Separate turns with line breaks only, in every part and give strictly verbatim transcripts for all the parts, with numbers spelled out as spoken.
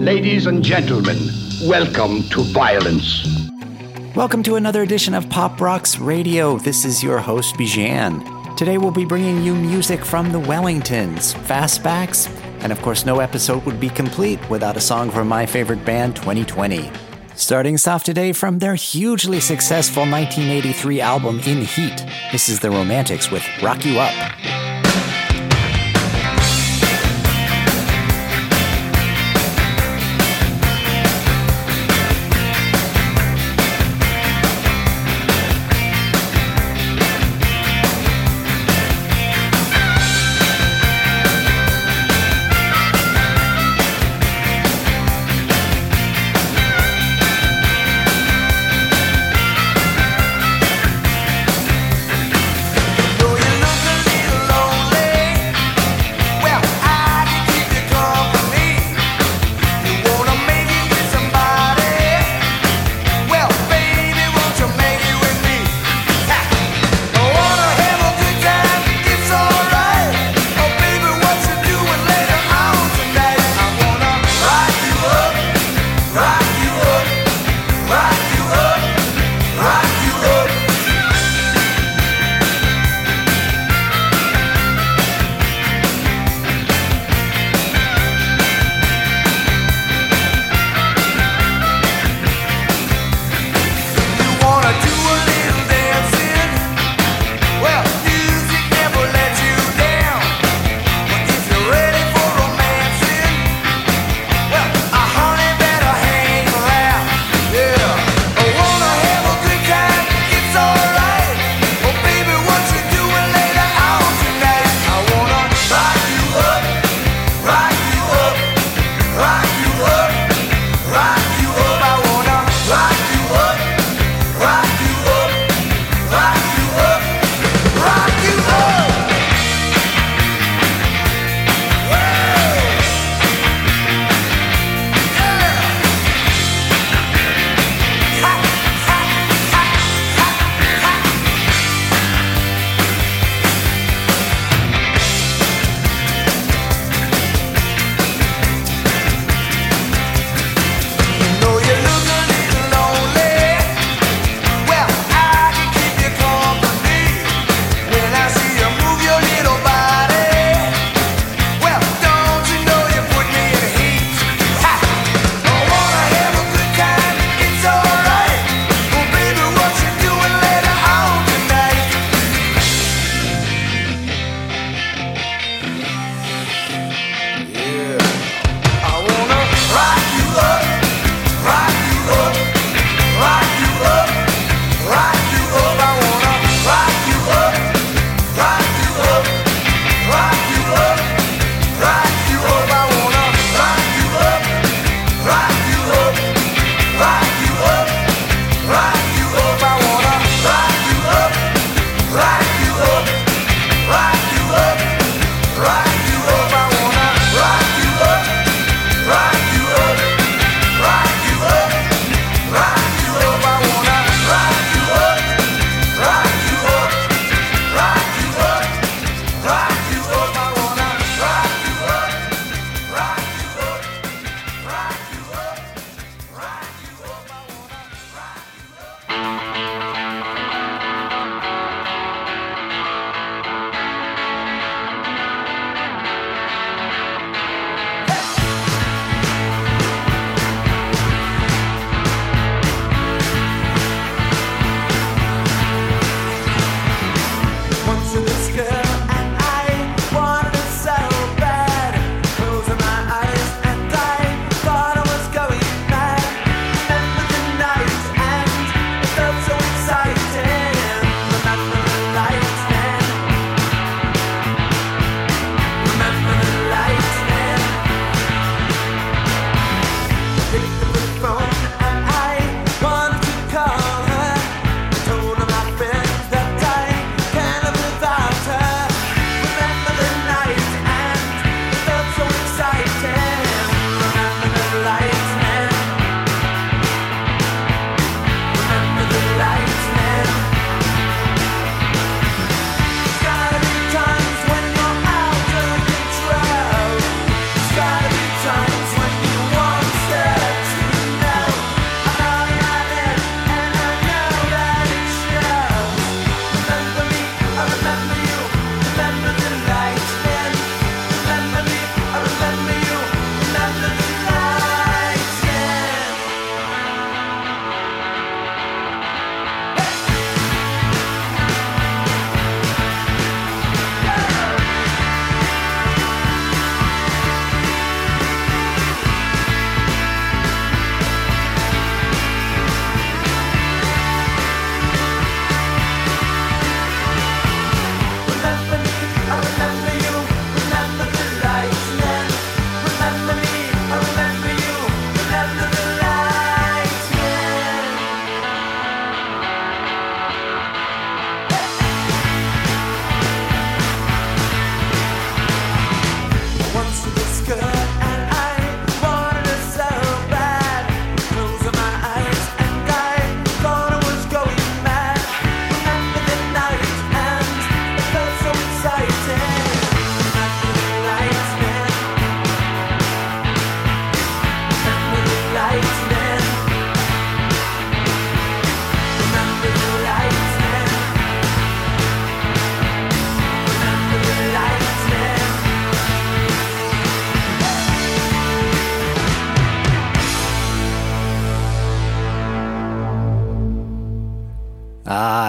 Ladies and gentlemen, welcome to violence.
Welcome to another edition of Pop Rocks Radio. This is your host, Bijan. Today we'll be bringing you music from the Wellingtons, Fastbacks, and of course no episode would be complete without a song from my favorite band, twenty twenty. Starting us off today from their hugely successful nineteen eighty-three album, In Heat, this is The Romantics with Rock You Up.
Though you look a little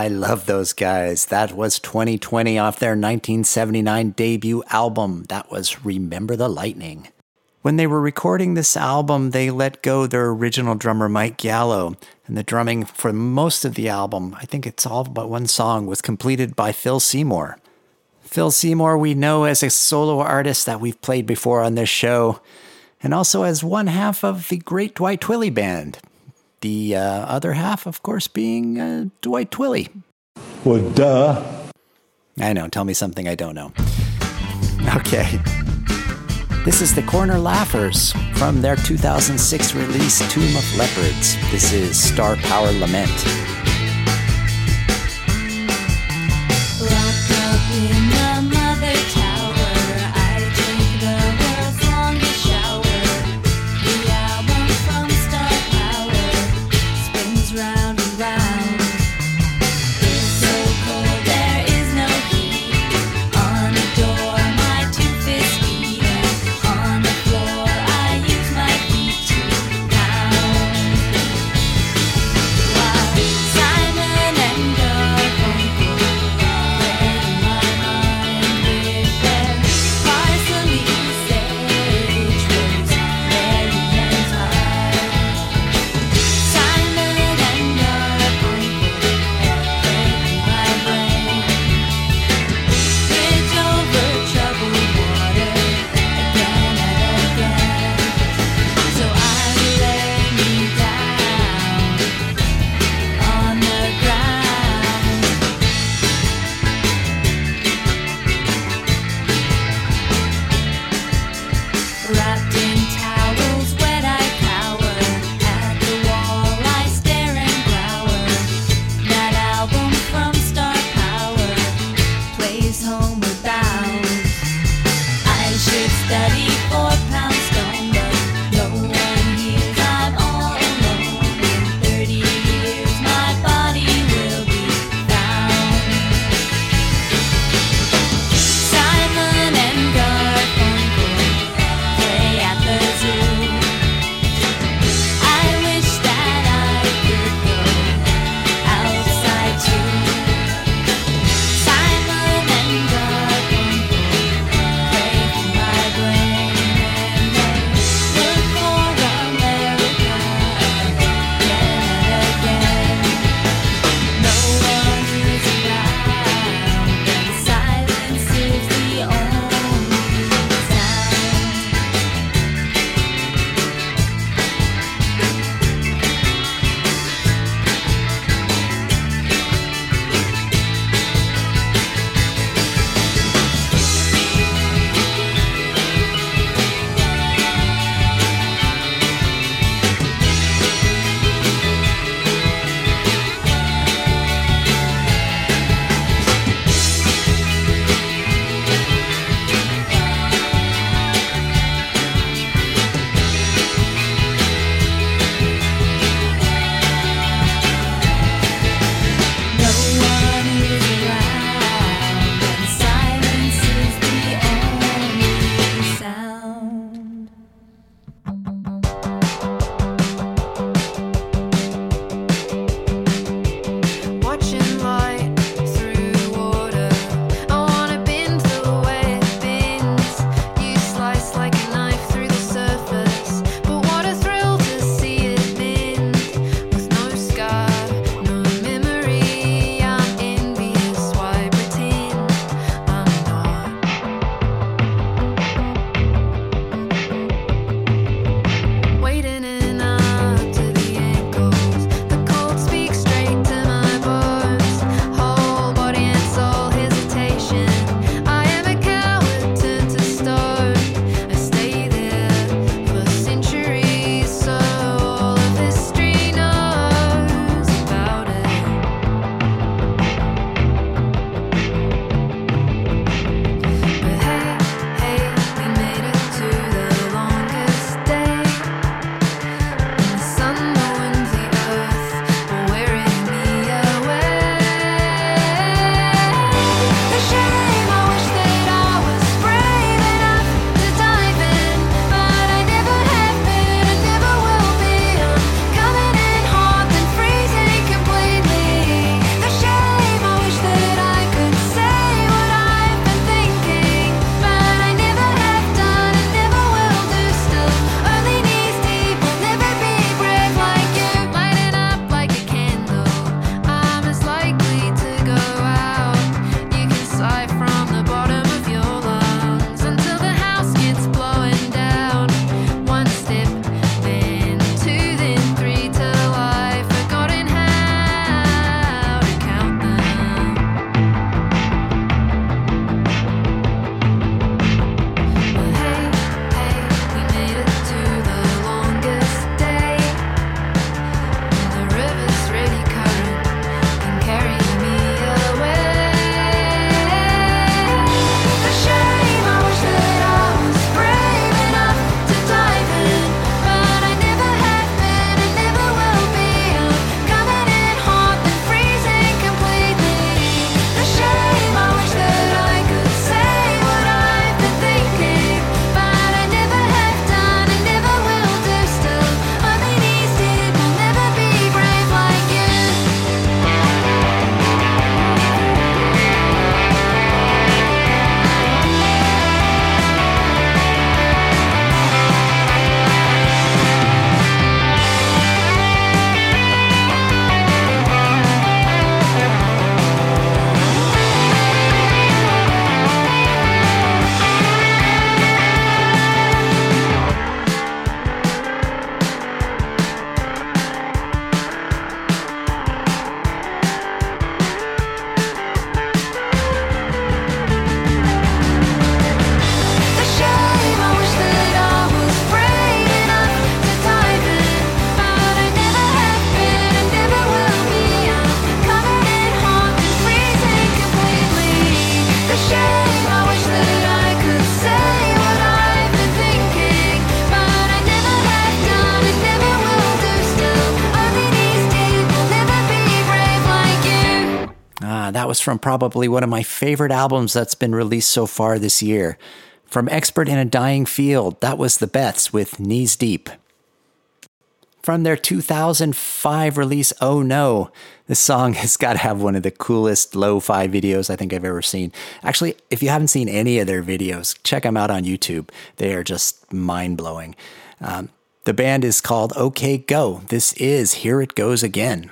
love those guys. That was twenty twenty off their nineteen seventy-nine debut album. That was Remember the Lightning. When they were recording this album, they let go their original drummer, Mike Gallo, and the drumming for most of the album, I think it's all but one song, was completed by Phil Seymour. Phil Seymour we know as a solo artist that we've played before on this show, and also as one half of the great Dwight Twilley band. The uh, other half, of course, being uh, Dwight Twilley.
Well, duh.
I know, tell me something I don't know. Okay. This is the Corner Laughers from their two thousand six release Tomb of Leopards. This is Star Power Lament.
Locked up in the mother tower, I take the world's longest shower. The album from Star Power spins round and round. It's so cold, there is no heat. On the door, my tooth is beating. On the floor, I use my feet to pound. While Simon and Garfunkel play in my mind with their parsley, sage, rose, berry, and thyme. Simon and Garfunkel play in my brain. Bridge over troubled water again and again. So I lay me down on the ground. Wrapped in towels, wet I cower. At the wall I stare and glower. That album from Star Power plays homeward bound. I should study for Poundstone, but no one hears I'm all alone. In thirty years my body will be found. Simon and Garfunkel play at the zoo. I wish that I could go outside too. Simon and Garfunkel play for my brain and
was from probably one of my favorite albums that's been released so far this year. From Expert in a Dying Field, that was the Beths with Knees Deep. From their two thousand five release, Oh No, this song has got to have one of the coolest lo-fi videos I think I've ever seen. Actually, if you haven't seen any of their videos, check them out on YouTube. They are just mind-blowing. Um, the band is called OK Go. This is Here It Goes Again.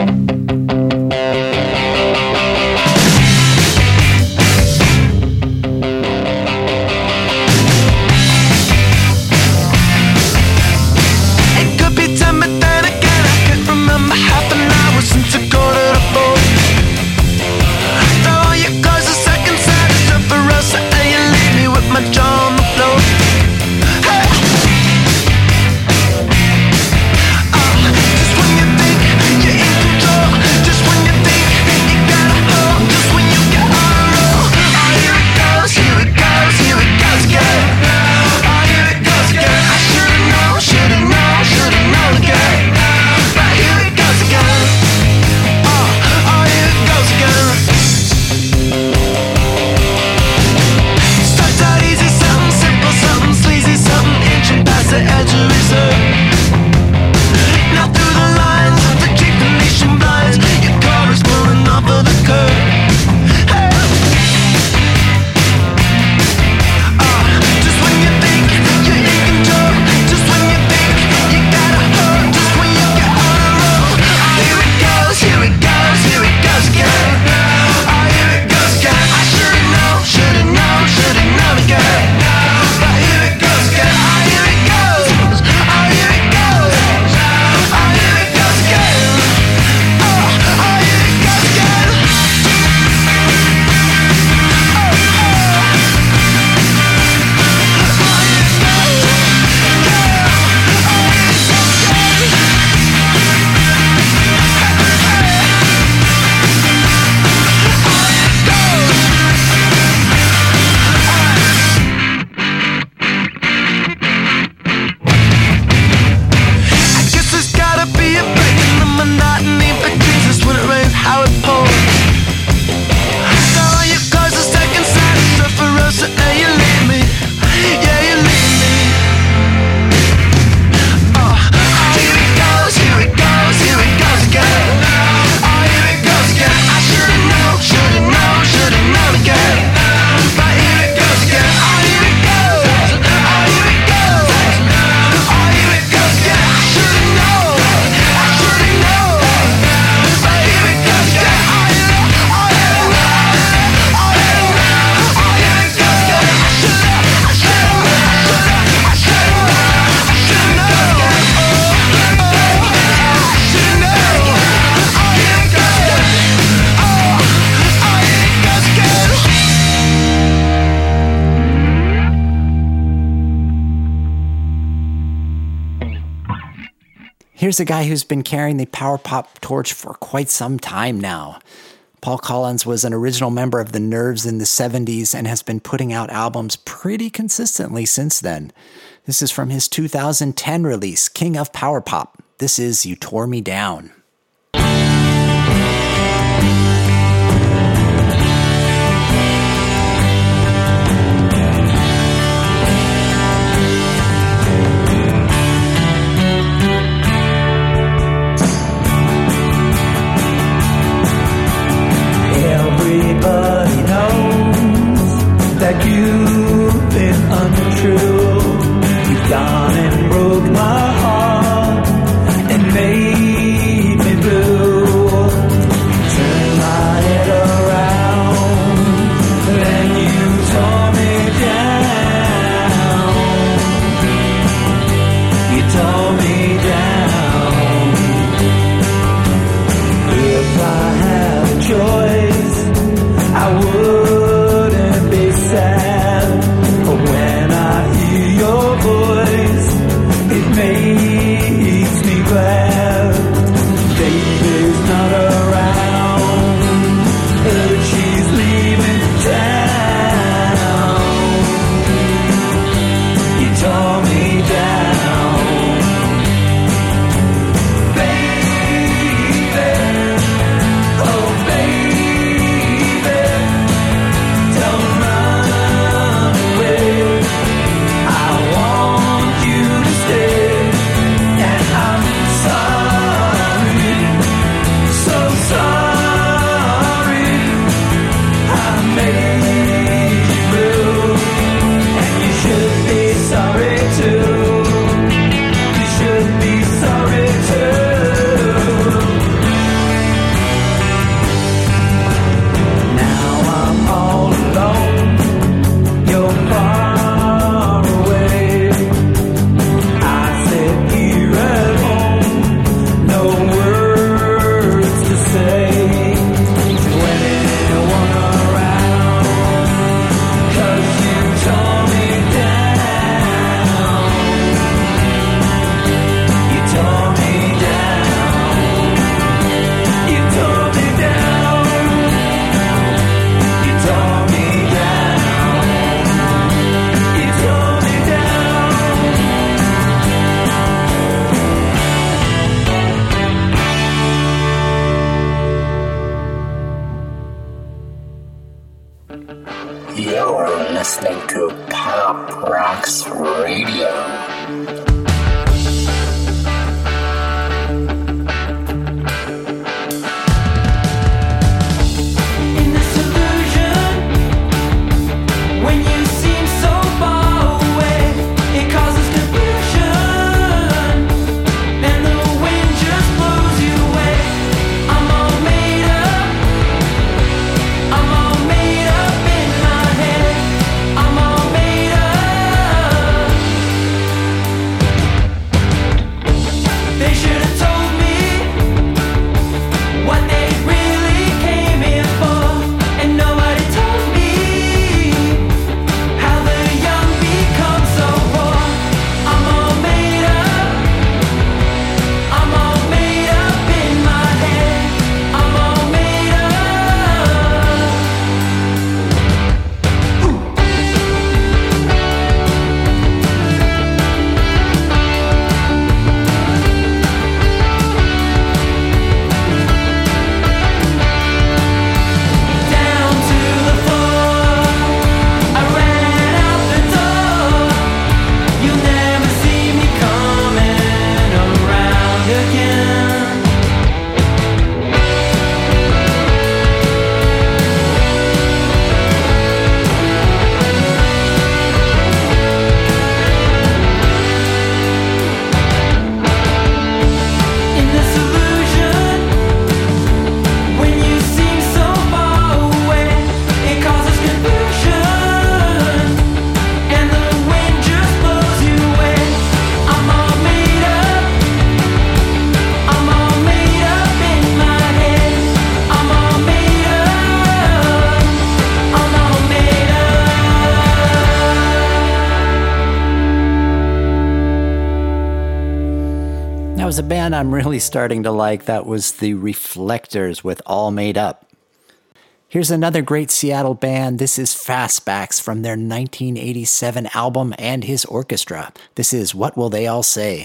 Here's a guy who's been carrying the power pop torch for quite some time now. Paul Collins was an original member of the Nerves in the seventies and has been putting out albums pretty consistently since then. This is from his two thousand ten release, King of Power Pop. This is You Tore Me Down.
Everybody knows that you've been untrue. You've gone and broke my heart and made
Rocks Radio.
Was a band I'm really starting to like. That was the Reflectors with All Made Up. Here's another great Seattle band. This is Fastbacks from their nineteen eighty-seven album And His Orchestra. This is What Will They All Say?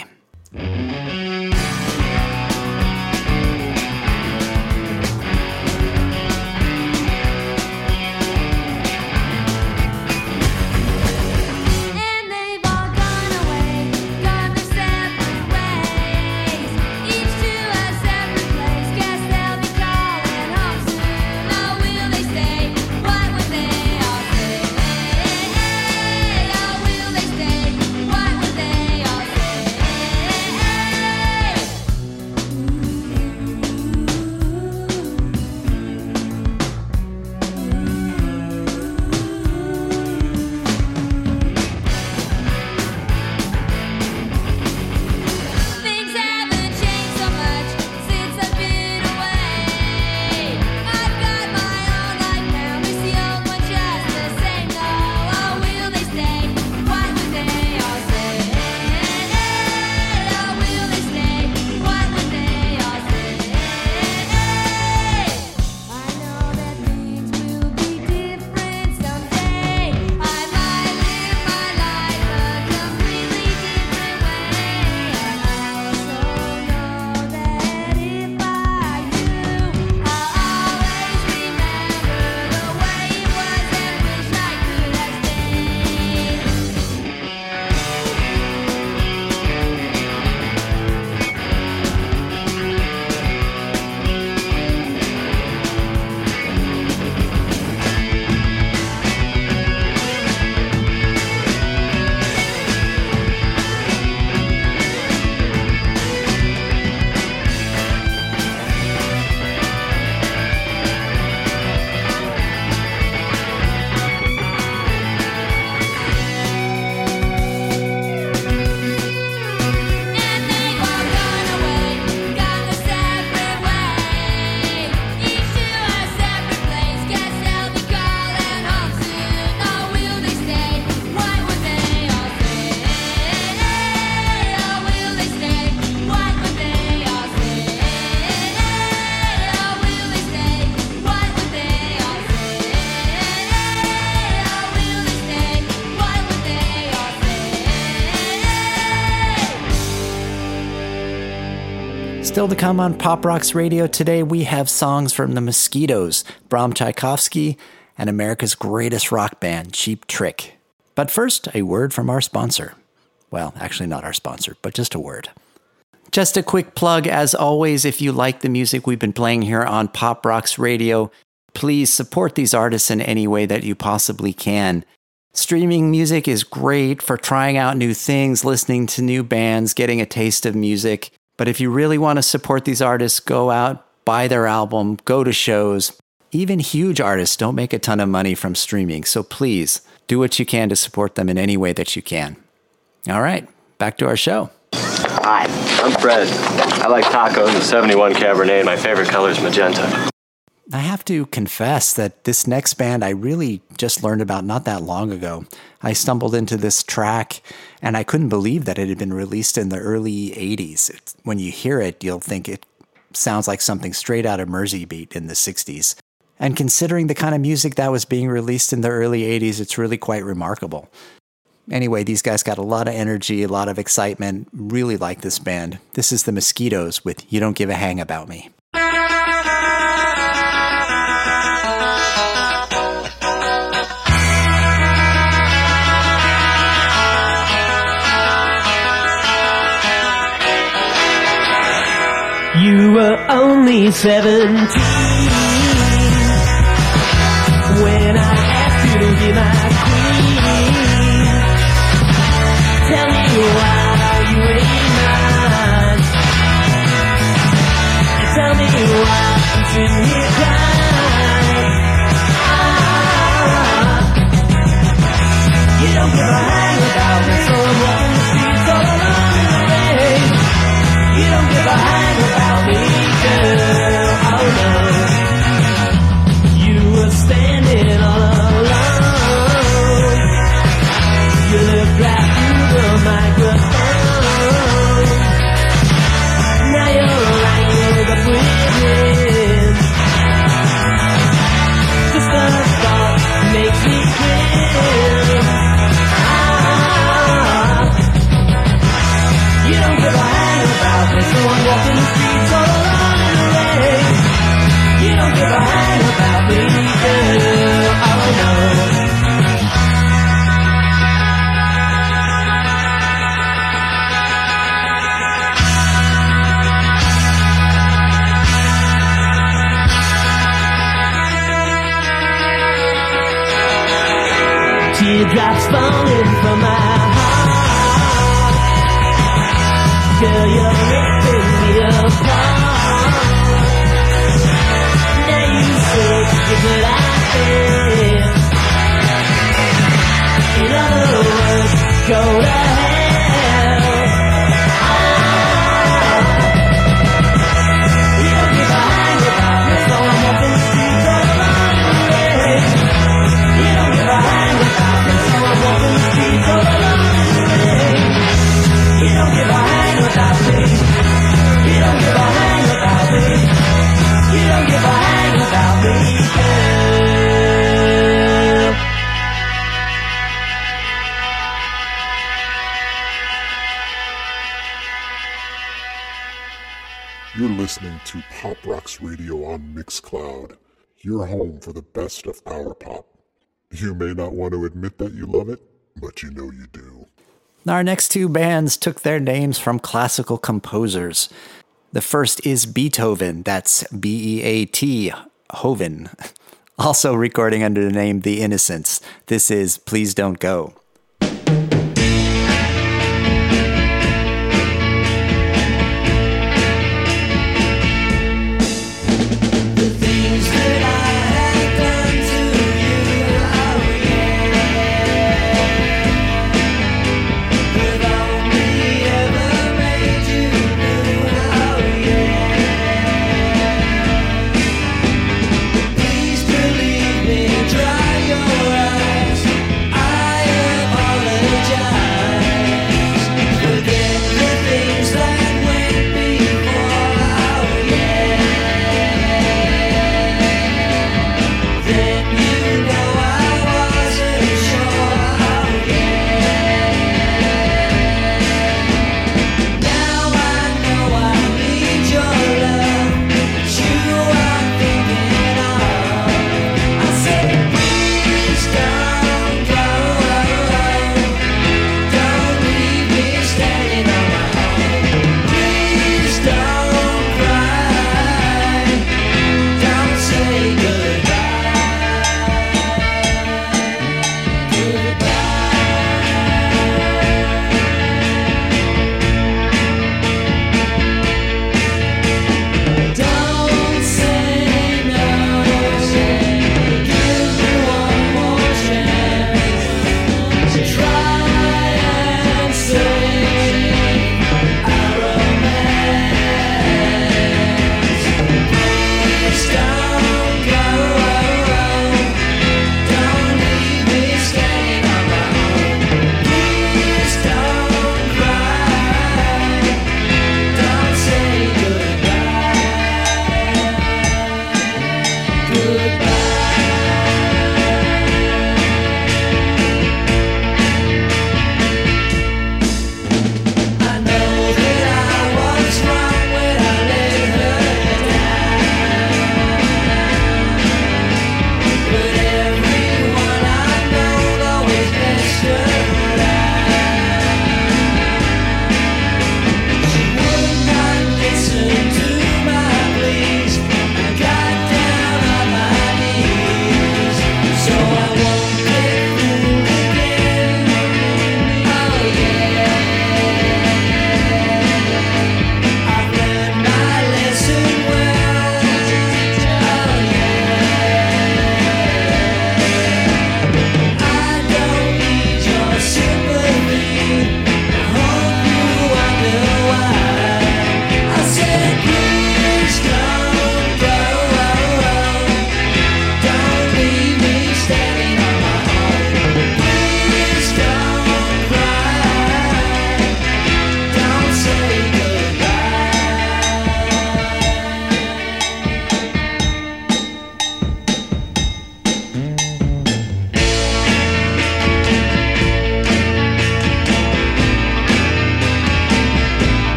Still to come on Pop Rocks Radio today, we have songs from the Mosquitoes, Bram Tchaikovsky, and America's greatest rock band, Cheap Trick. But first, a word from our sponsor. Well, actually not our sponsor, but just a word. Just a quick plug, as always, if you like the music we've been playing here on Pop Rocks Radio, please support these artists in any way that you possibly can. Streaming music is great for trying out new things, listening to new bands, getting a taste of music. But if you really want to support these artists, go out, buy their album, go to shows. Even huge artists don't make a ton of money from streaming, so please do what you can to support them in any way that you can. All right, back to our show.
Hi, I'm Fred. I like tacos and seventy-one Cabernet, and my favorite color is magenta.
I have to confess that this next band I really just learned about not that long ago. I stumbled into this track, and I couldn't believe that it had been released in the early eighties. It's, when you hear it, you'll think it sounds like something straight out of Mersey Beat in the sixties. And considering the kind of music that was being released in the early eighties, it's really quite remarkable. Anyway, these guys got a lot of energy, a lot of excitement. Really like this band. This is the Mosquitoes with You Don't Give a Hang About Me.
You were only seventeen when I asked you to be my queen. Tell me why you ain't mine. Tell me why I'm sitting here crying. Ah, you don't give a hang about me, so I'm walking the streets all alone in the rain. You don't give a hang about me, girl. Oh no. You were standing all alone. You looked right through the microphone. Now you're wrangled up with him. Just a thought makes me grin. Ah, you don't give a hang about me, so I'm walking the streets all alone in the rain. You don't give a hang about me, girl. Oh no. Teardrops falling from my heart. Girl, you're ripping me apart. Now you say you're good at it. In other words, go to hell. Ah, you don't give a hang about me, so I'm walking the streets all alone in the rain. You don't give a hang about me, so I'm walking the streets all alone in the rain. You don't give a hang about me. You don't give a hang about me. You don't give a hang about me, girl.
You're listening to Pop Rocks Radio on Mixcloud, your home for the best of power pop. You may not want to admit that you love it, but you know you do.
Our next two bands took their names from classical composers. The first is Beethoven, that's B E A T, Hoven. Also recording under the name The Innocents. This is Please Don't Go.
Please believe me, dry your eyes. I am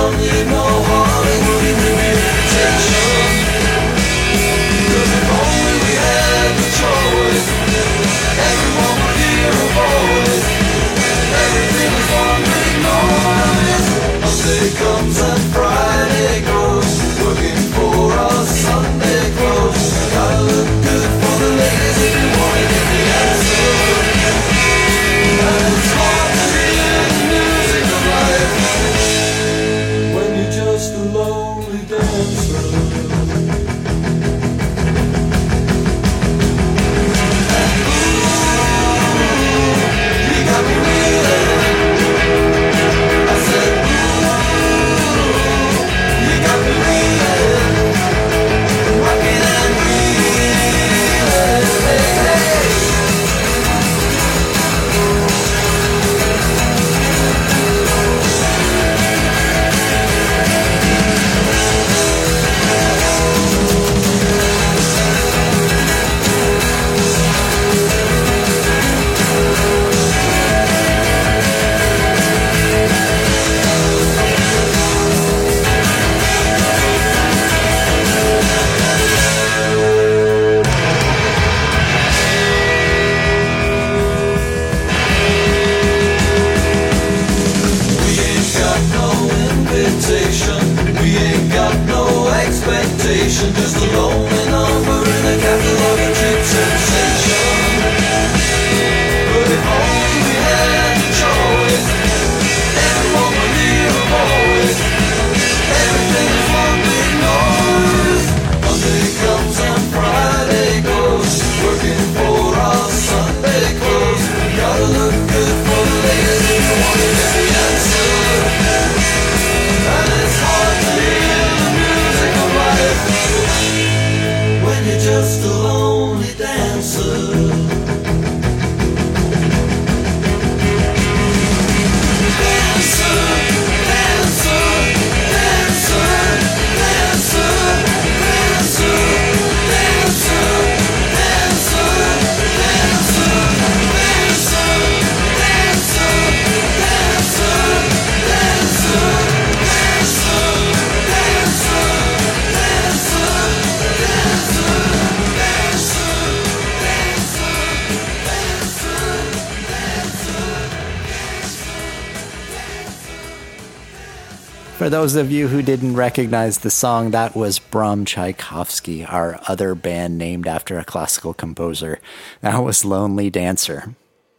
For those of you who didn't recognize the song, that was Bram Tchaikovsky, our other band named after a classical composer. That was Lonely Dancer.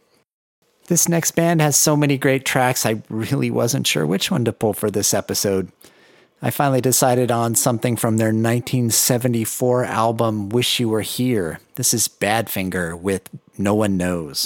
This next band has so many great tracks, I really wasn't sure which one to pull for this episode. I finally decided on something from their nineteen seventy-four album, Wish You Were Here. This is Badfinger with No One Knows.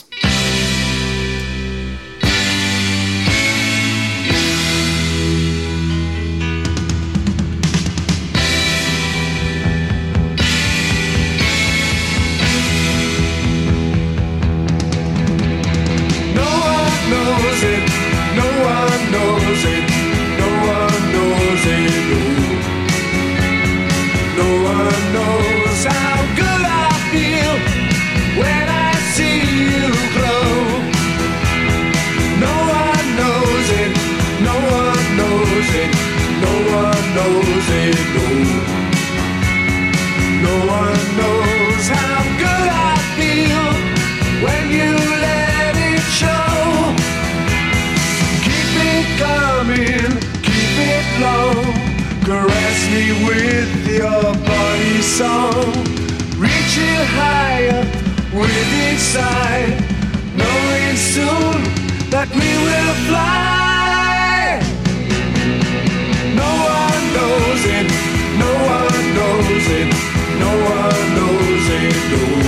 Caress me with your body song, reaching higher with each sigh, knowing soon that we will fly. No one knows it, no one knows it, no one knows it,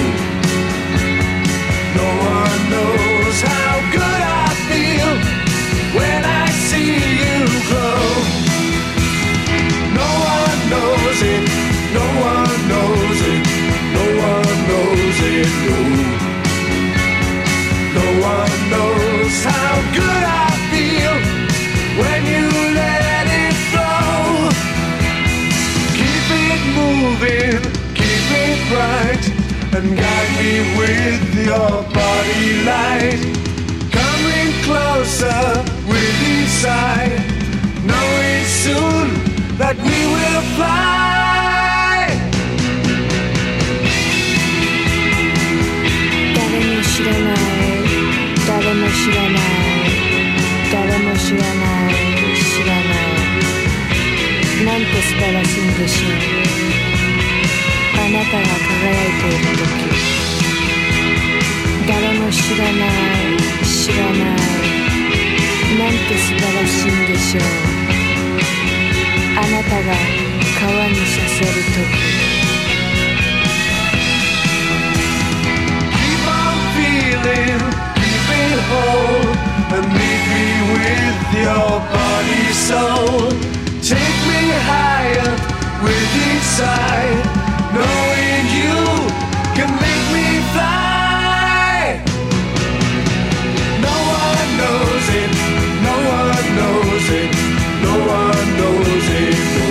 no. No one knows how good I feel when I see you glow. Knows it, no one knows it, no one knows it, no. No one knows how good I feel when you let it flow. Keep it moving, keep it bright, and guide me with your body light. Coming closer with each sigh, knowing soon that we will fly.
誰も知らない誰も知らない誰も知らない知らないなんて素晴らしいんでしょうあなたが輝いている時誰も知らない知らないなんて素晴らしいんでしょうあなたが川にさせる時
Feeling, keeping whole, and meet me with your body, soul. Take me higher with each side, knowing you can make me fly. No one knows it, no one knows it, no one knows it, no.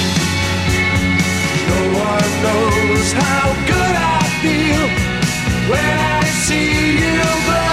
No one knows how good I feel when I see you glow.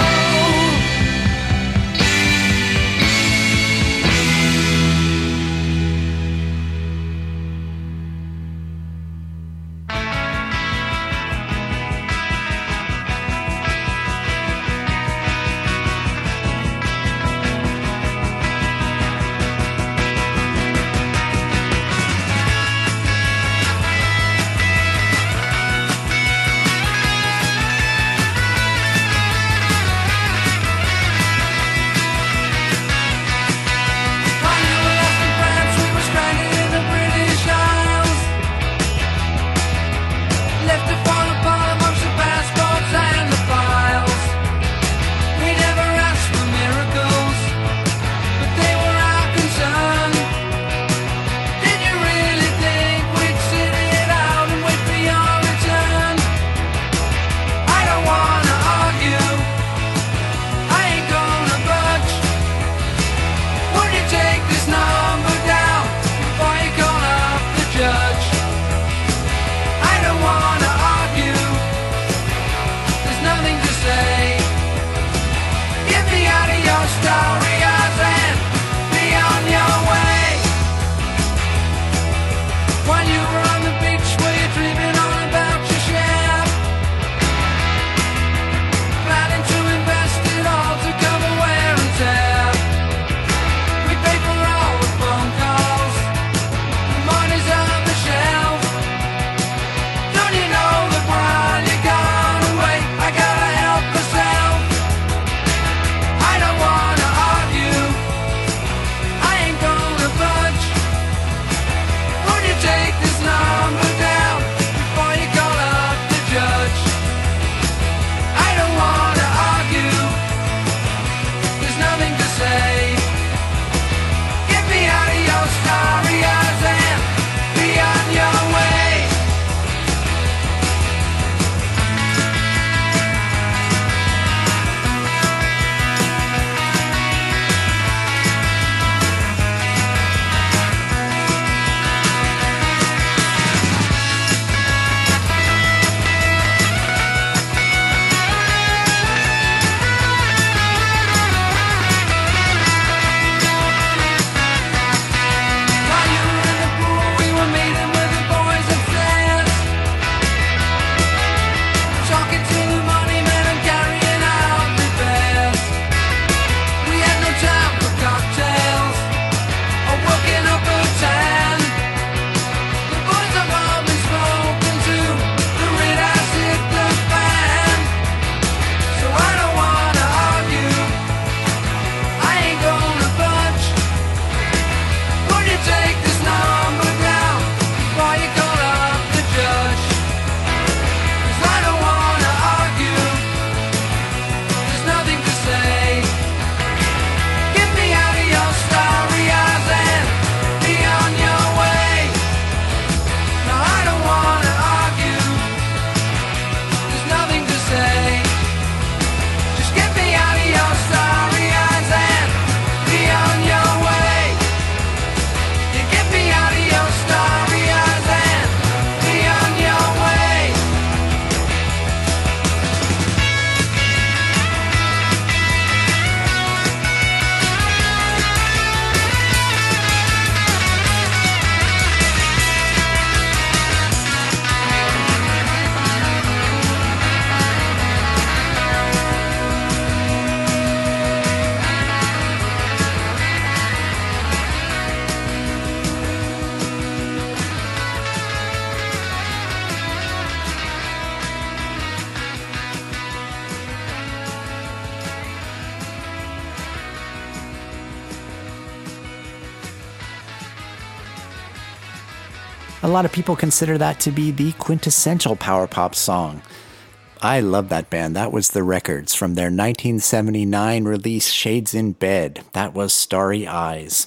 A lot of people consider that to be the quintessential power pop song. I love that band. That was The Records from their nineteen seventy-nine release Shades in Bed. That was Starry Eyes.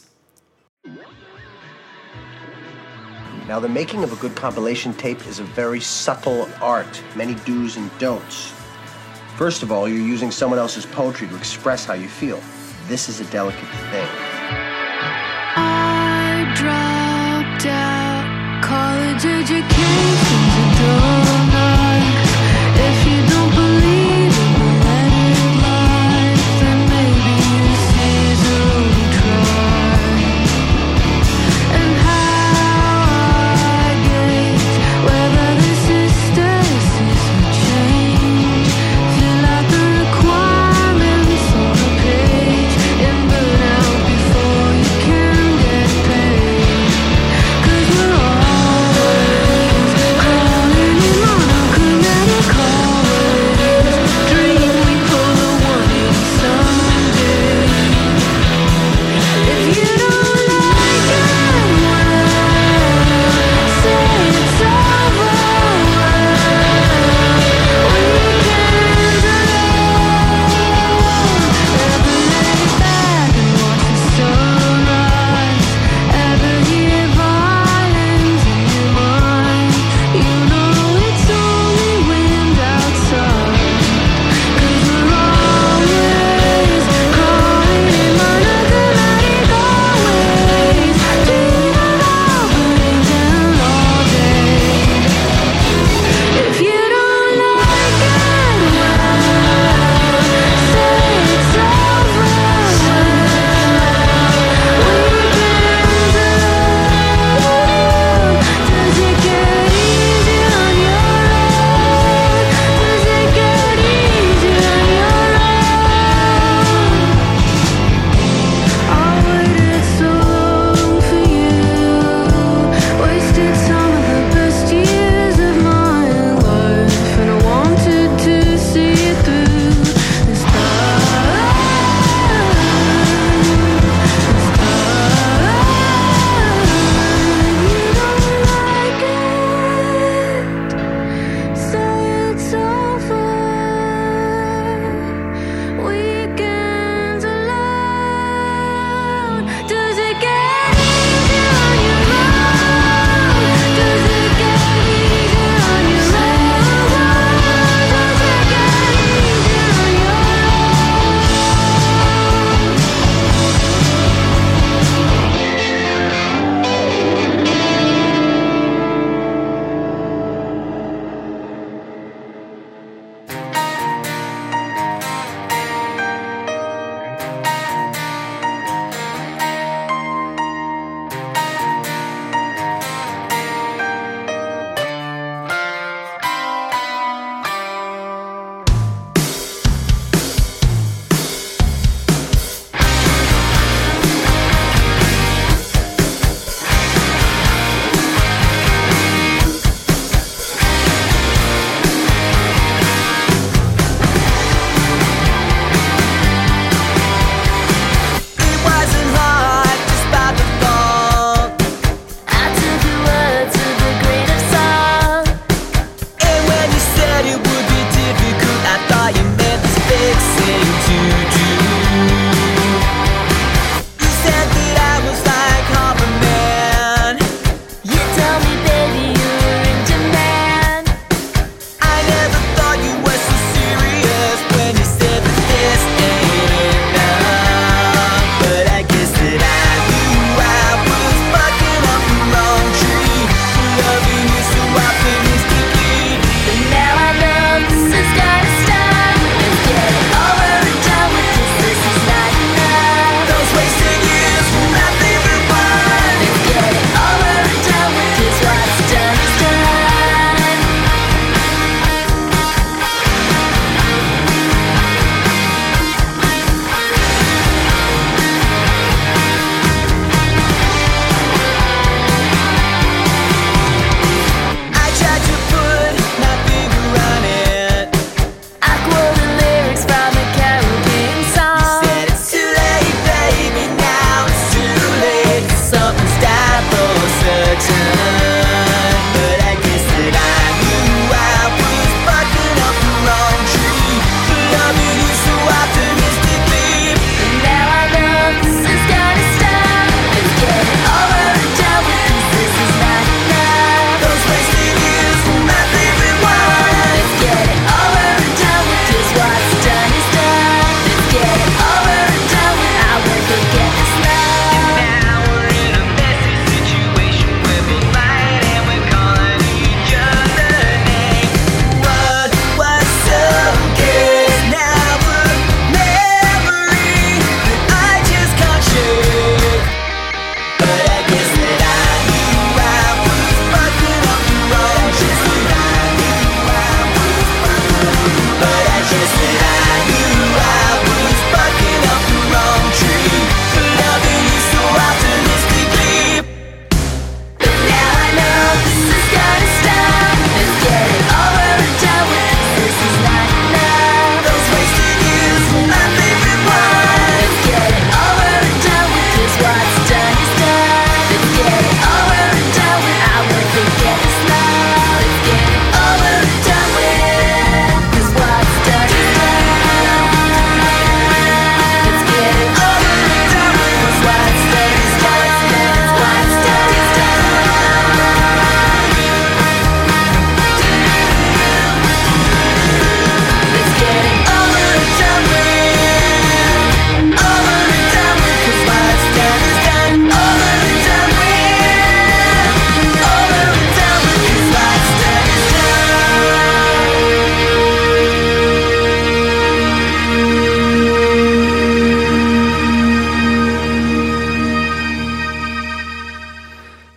Now, the making of a good compilation tape is a very subtle art, many do's and don'ts. First of all, you're using someone else's poetry to express how you feel. This is a delicate thing.
I dropped out, college education's a donut. If you don't believe in the letter life, then maybe this is a road try. And how I gauge whether this is stasis or change, fill out the requirements on a page and burn out before you can get paid. 'Cause we're always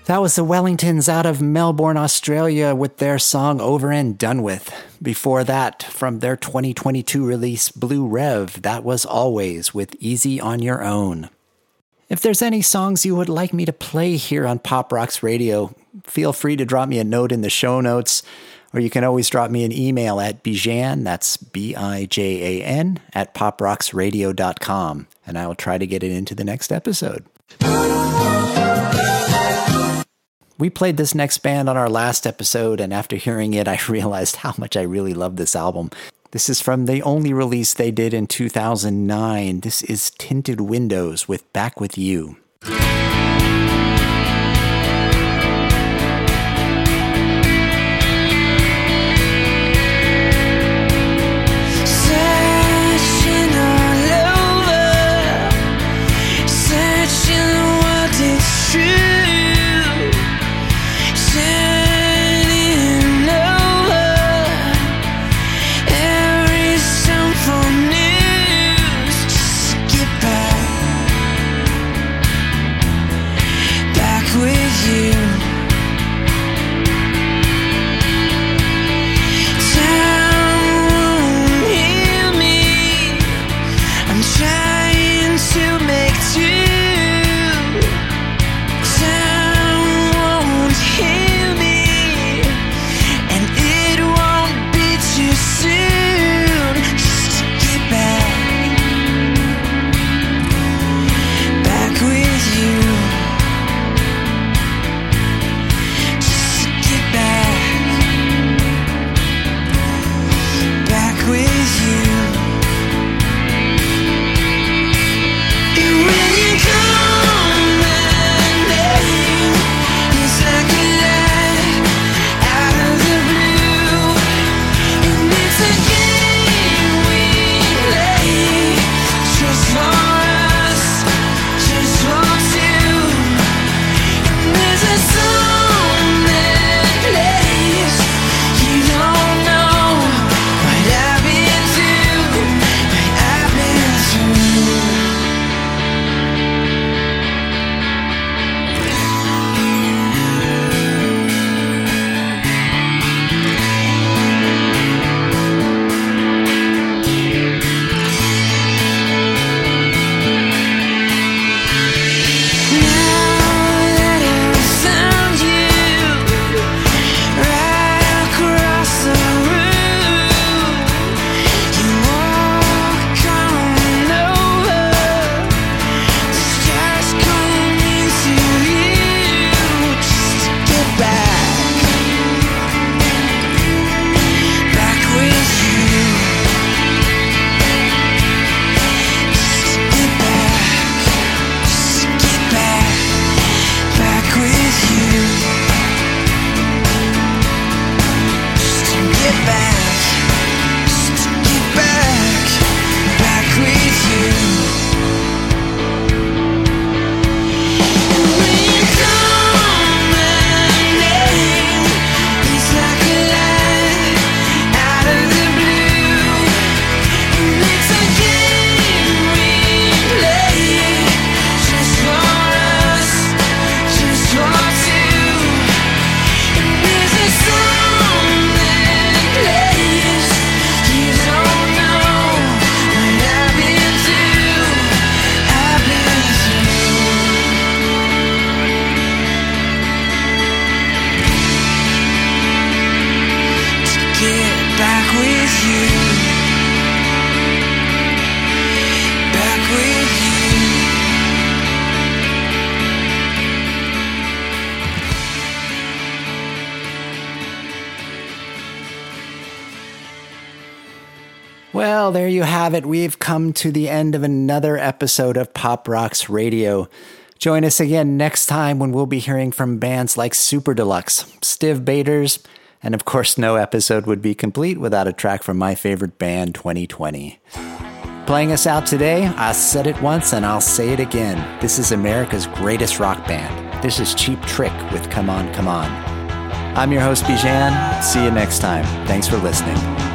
That was the Wellingtons out of Melbourne, Australia with their song Over and Done With. Before that, from their twenty twenty-two release Blue Rev, that was Always with Easy on Your Own. If there's any songs you would like me to play here on Pop Rocks Radio, feel free to drop me a note in the show notes, or you can always drop me an email at Bijan, that's B I J A N, at pop rocks radio dot com, and I will try to get it into the next episode. We played this next band on our last episode, and after hearing it, I realized how much I really love this album. This is from the only release they did in two thousand nine. This is Tinted Windows with Back With You. Well, there you have it. We've come to the end of another episode of Pop Rocks Radio. Join us again next time when we'll be hearing from bands like Super Deluxe, Stiv Bators, and of course no episode would be complete without a track from my favorite band, twenty twenty. Playing us out today, I said it once and I'll say it again. This is America's greatest rock band. This is Cheap Trick with Come On, Come On. I'm your host, Bijan. See you next time. Thanks for listening.